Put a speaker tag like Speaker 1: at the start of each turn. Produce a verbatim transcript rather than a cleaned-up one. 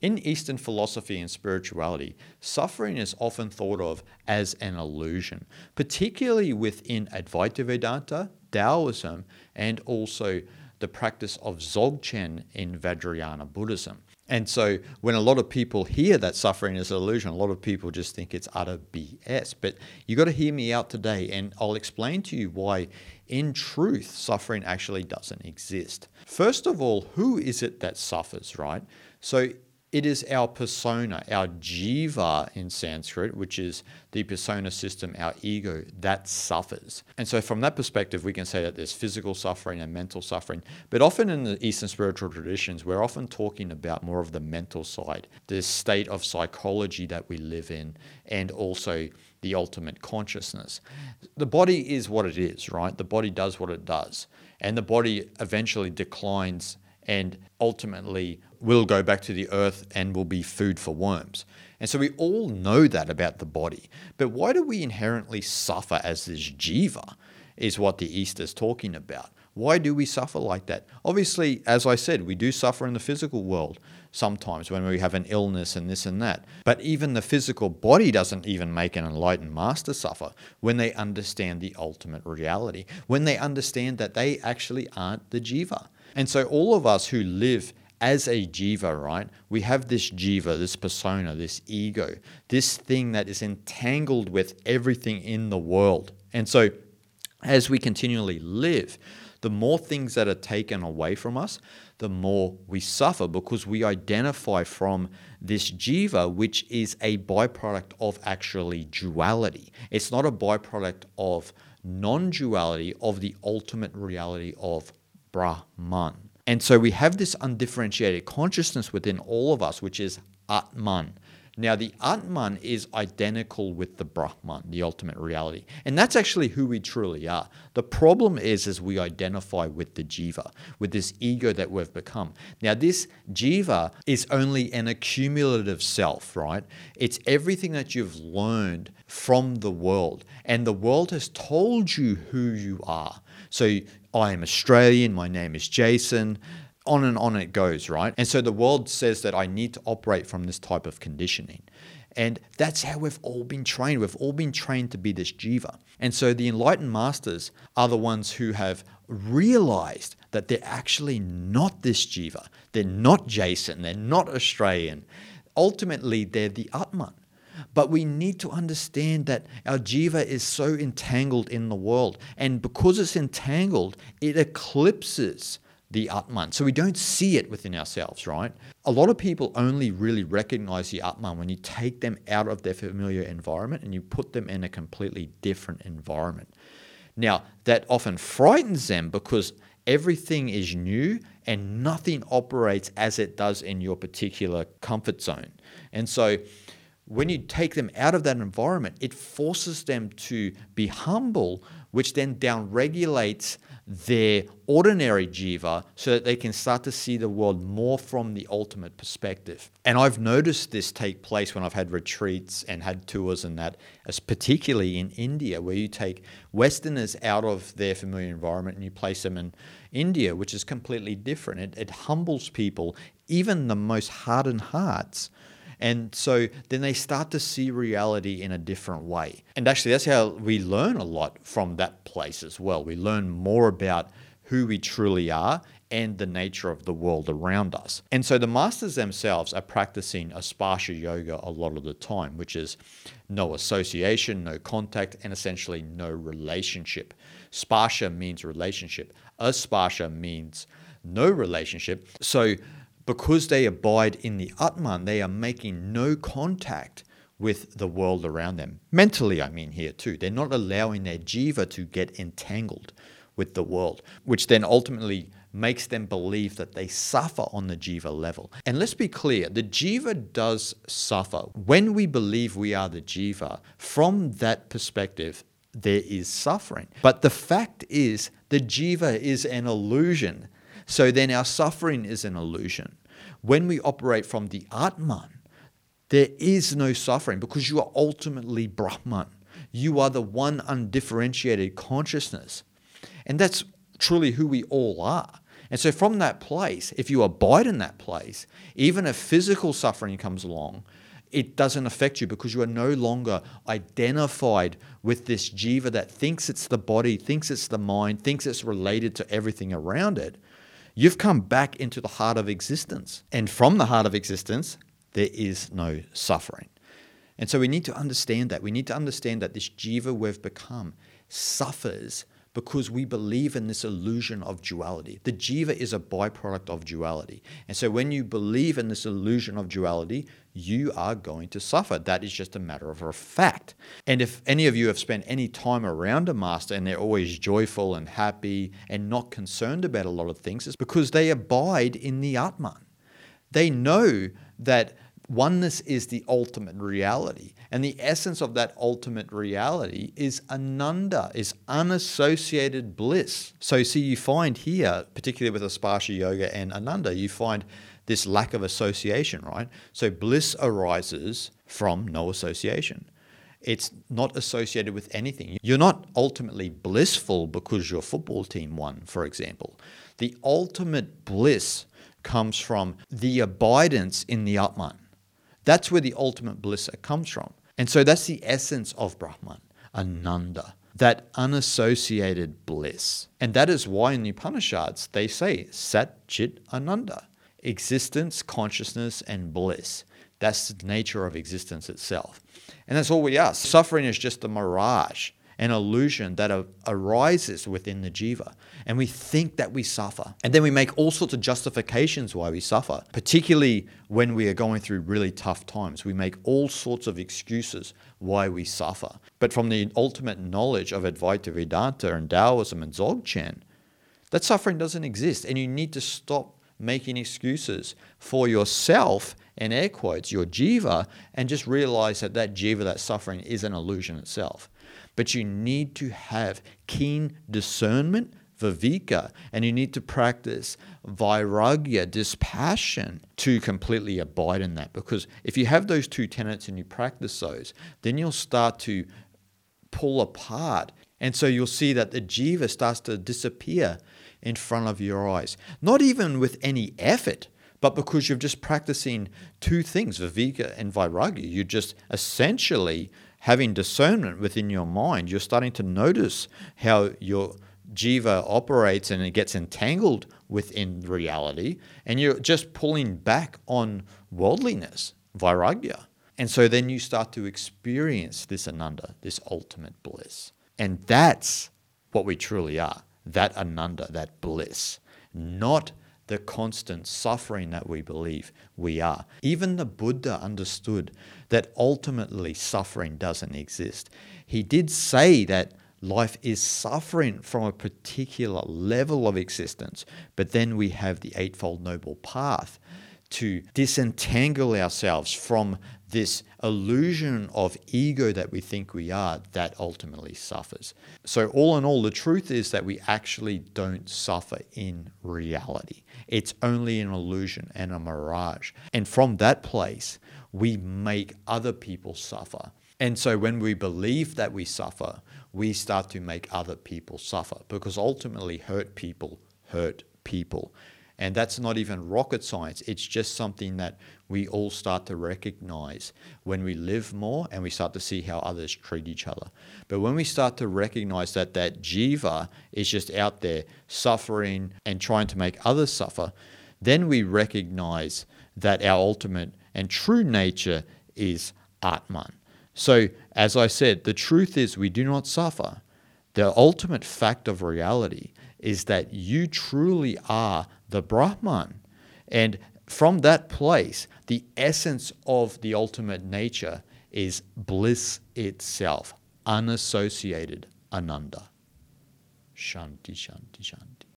Speaker 1: In Eastern philosophy and spirituality, suffering is often thought of as an illusion, particularly within Advaita Vedanta, Taoism, and also the practice of Dzogchen in Vajrayana Buddhism. And so when a lot of people hear that suffering is an illusion, a lot of people just think it's utter B S. But you got to hear me out today, and I'll explain to you why, in truth, suffering actually doesn't exist. First of all, who is it that suffers, right? So it is our persona, our jiva in Sanskrit, which is the persona system, our ego, that suffers. And so from that perspective, we can say that there's physical suffering and mental suffering. But often in the Eastern spiritual traditions, we're often talking about more of the mental side, this state of psychology that we live in, and also the ultimate consciousness. The body is what it is, right? The body does what it does. And the body eventually declines and ultimately will go back to the earth and will be food for worms. And so we all know that about the body. But why do we inherently suffer as this jiva, is what the East is talking about. Why do we suffer like that? Obviously, as I said, we do suffer in the physical world sometimes when we have an illness and this and that. But even the physical body doesn't even make an enlightened master suffer when they understand the ultimate reality, when they understand that they actually aren't the jiva. And so all of us who live as a jiva, right, we have this jiva, this persona, this ego, this thing that is entangled with everything in the world. And so as we continually live, the more things that are taken away from us, the more we suffer, because we identify from this jiva, which is a byproduct of actually duality. It's not a byproduct of non-duality, of the ultimate reality of Brahman. And so we have this undifferentiated consciousness within all of us, which is Atman. Now, the Atman is identical with the Brahman, the ultimate reality. And that's actually who we truly are. The problem is, is we identify with the jiva, with this ego that we've become. Now, this jiva is only an accumulative self, right? It's everything that you've learned from the world. And the world has told you who you are. So I am Australian, my name is Jason, on and on it goes, right? And so the world says that I need to operate from this type of conditioning. And that's how we've all been trained. We've all been trained to be this jiva. And so the enlightened masters are the ones who have realized that they're actually not this jiva. They're not Jason. They're not Australian. Ultimately, they're the Atman. But we need to understand that our jiva is so entangled in the world. And because it's entangled, it eclipses the Atman. So we don't see it within ourselves, right? A lot of people only really recognize the Atman when you take them out of their familiar environment and you put them in a completely different environment. Now, that often frightens them because everything is new and nothing operates as it does in your particular comfort zone. And so when you take them out of that environment, it forces them to be humble, which then downregulates their ordinary jiva so that they can start to see the world more from the ultimate perspective. And I've noticed this take place when I've had retreats and had tours and that, as particularly in India, where you take Westerners out of their familiar environment and you place them in India, which is completely different. It, it humbles people, even the most hardened hearts. And so then they start to see reality in a different way. And actually, that's how we learn a lot from that place as well. We learn more about who we truly are and the nature of the world around us. And so the masters themselves are practicing Asparsha yoga a lot of the time, which is no association, no contact, and essentially no relationship. Sparsha means relationship. Asparsha means no relationship. So because they abide in the Atman, they are making no contact with the world around them. Mentally, I mean here too. They're not allowing their jiva to get entangled with the world, which then ultimately makes them believe that they suffer on the jiva level. And let's be clear, the jiva does suffer. When we believe we are the jiva, from that perspective, there is suffering. But the fact is, the jiva is an illusion. So then our suffering is an illusion. When we operate from the Atman, there is no suffering because you are ultimately Brahman. You are the one undifferentiated consciousness. And that's truly who we all are. And so from that place, if you abide in that place, even if physical suffering comes along, it doesn't affect you because you are no longer identified with this jiva that thinks it's the body, thinks it's the mind, thinks it's related to everything around it. You've come back into the heart of existence. And from the heart of existence, there is no suffering. And so we need to understand that. We need to understand that this jiva we've become suffers because we believe in this illusion of duality. The jiva is a byproduct of duality. And so when you believe in this illusion of duality, you are going to suffer. That is just a matter of a fact. And if any of you have spent any time around a master and they're always joyful and happy and not concerned about a lot of things, it's because they abide in the Atman. They know that oneness is the ultimate reality. And the essence of that ultimate reality is ananda, is unassociated bliss. So see, you find here, particularly with Asparsha Yoga and Ananda, you find this lack of association, right? So bliss arises from no association. It's not associated with anything. You're not ultimately blissful because your football team won, for example. The ultimate bliss comes from the abidance in the Atman. That's where the ultimate bliss comes from. And so that's the essence of Brahman, Ananda, that unassociated bliss. And that is why in the Upanishads they say Sat Chit Ananda, existence, consciousness, and bliss. That's the nature of existence itself. And that's all we are. Suffering is just a mirage, an illusion that a- arises within the jiva. And we think that we suffer. And then we make all sorts of justifications why we suffer, particularly when we are going through really tough times. We make all sorts of excuses why we suffer. But from the ultimate knowledge of Advaita Vedanta and Taoism and Dzogchen, that suffering doesn't exist. And you need to stop making excuses for yourself, and air quotes, your jiva, and just realize that that jiva, that suffering, is an illusion itself. But you need to have keen discernment, viveka, and you need to practice vairagya, dispassion, to completely abide in that. Because if you have those two tenets and you practice those, then you'll start to pull apart. And so you'll see that the jiva starts to disappear in front of your eyes. Not even with any effort, but because you're just practicing two things, viveka and vairagya. You're just essentially having discernment within your mind. You're starting to notice how your jiva operates and it gets entangled within reality, and you're just pulling back on worldliness, vairagya. And so then you start to experience this ananda, this ultimate bliss. And that's what we truly are, that ananda, that bliss, not the constant suffering that we believe we are. Even the Buddha understood that ultimately suffering doesn't exist. He did say that life is suffering from a particular level of existence, but then we have the Eightfold Noble Path to disentangle ourselves from this illusion of ego that we think we are that ultimately suffers. So all in all, the truth is that we actually don't suffer in reality. It's only an illusion and a mirage. And from that place, we make other people suffer. And so when we believe that we suffer, we start to make other people suffer, because ultimately hurt people hurt people. And that's not even rocket science. It's just something that we all start to recognize when we live more and we start to see how others treat each other. But when we start to recognize that that jiva is just out there suffering and trying to make others suffer, then we recognize that our ultimate and true nature is Atman. So, as I said, the truth is we do not suffer. The ultimate fact of reality is that you truly are the Brahman. And from that place, the essence of the ultimate nature is bliss itself, unassociated ananda. Shanti, shanti, shanti.